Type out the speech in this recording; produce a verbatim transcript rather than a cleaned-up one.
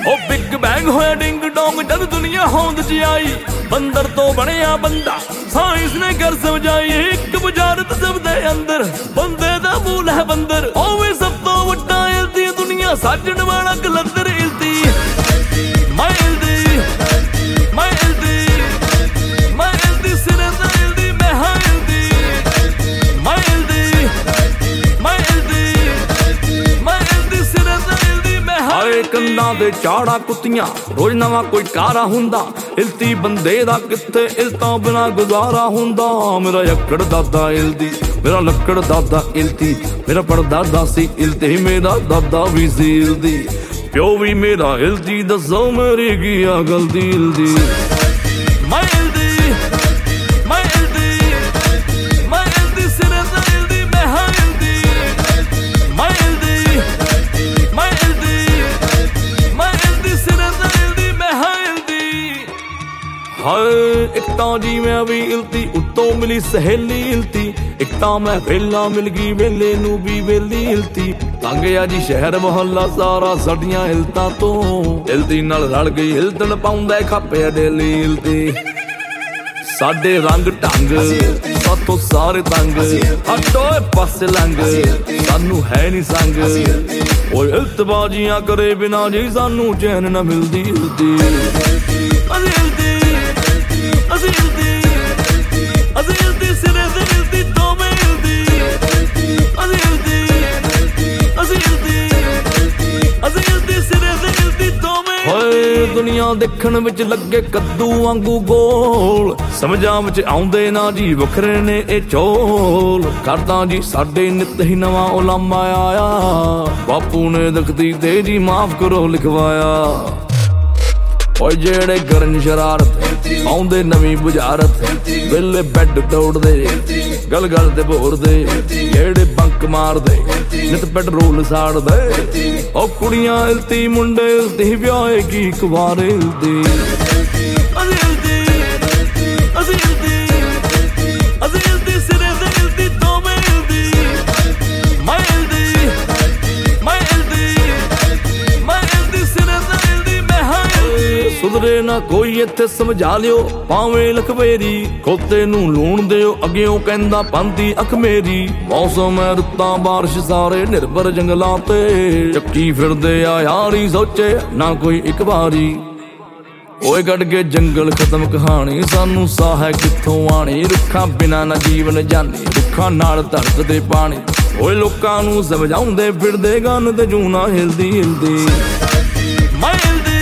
ओ big bang होया ding dong जद दुनिया होंद च आई, बंदर तो बनया बंदा साइंस ने कर समझाई। एक बुझारत सब दे अंदर बंदे दा मूल है बंदर, ओवे सब तो वड्डा इल्दी दुनिया साजण वाला कलंदर। इल्दी मैं इल्दी मैं इल्दी मैं इल्दी सिरे दा इल्दी मैं हां इल्दी मैं इल्दी मैं इल्दी मैं इल्दी सिरे दा इल्दी मैं हां। कंधा दे चाड़ा कुत्तियां रोज नवा कोई कारा हुंदा, इल्ती बंदे दा कित्थे इल्तां बिना गुजारा हुंदा। मेरा यक्कड़ दादा इल्दी मेरा लक्कड़ दादा इल्ती, मेरा परदादा सी इल्ती मेरा दादा भी सी इल्दी, प्यो भी मेरा इल्ती। दसो मेरी किया गलती इल्दी मैं इल्दी मैं इल्दी मैं इल्दी सिरे दा इल्दी मैं हां इल्दी मैं इल्दी मैं इल्दी मैं इल्दी सिरे दा इल्दी मैं हां इल्दी। हाय एक तां जी मैं भी इल्ती उत्तों मिली सहेली इल्ती, एक तां मैं वेला मिल गई वेले नू भी वेली इल्ती। तंग आ जी शहर मुहल्ला सारा साडियां इल्तां तो, इल्ती नाल रल गई इल्तन पाउंदा खापे डेली इल्ती। साडे रंग ढंग साथों सारे तंग, हटो पासे लंघ सानू है नी संग। ओए इल्तबाजियां करे बिना जी सानू चैन ना मिलदी इल्ती असी इल्ती असी इल्ती असी इल्ती सिरे ते इल्ती तो मैं इल्ती असी इल्ती असी इल्ती असी इल्ती सिरे ते इल्ती तो मैं। होए दुनिया देखण विच लगे कद्दू वांगू गोल, समझां विच आउंदे ना जी वखरे ने ए चोल। करदा जी साडे नित ही नवां उलामा आया, बापू ने दखती ते जी माफ करो लिखवाया। ओए जेड़े करन शरारत आउंदे नवीं बुझारत, वेले बैड तोड़दे गल गल ते बोरदे। जेड़े बंक मारदे नित पेट्रोल साड़दे, ओ कुड़ियां इल्ती मुंडे इल्ती ब्याहे की कुवारे इल्ती असी इल्ती असी इल्ती असी इल्ती सिरे ते इल्ती तो मैं इल्ती मैं इल्ती मैं इल्ती मैं इल्ती सिरे ते इल्ती मैं हां इल्ती। सुधरे ना कोई इत्थे समझा लियो भावें लखवेरी, खोते नू लूण दिओ अग्गियों कहंदा पांदी अख मेरी। मौसम है रुत्तां बारिश सारे निर्भर जंगलां ते, चक्की फिरदे आ यारी सोचे ना कोई एक बारी। ओए गड़ के जंगल खत्म कहानी सानू साह है कित्थों आनी, रुखां बिना ना जीवन जानी रुखां नाल धड़कदे पानी। ओए लोकां नू समझाउंदे फिरदे गन ते जूना हिलदी हिलदी मैं हिलदी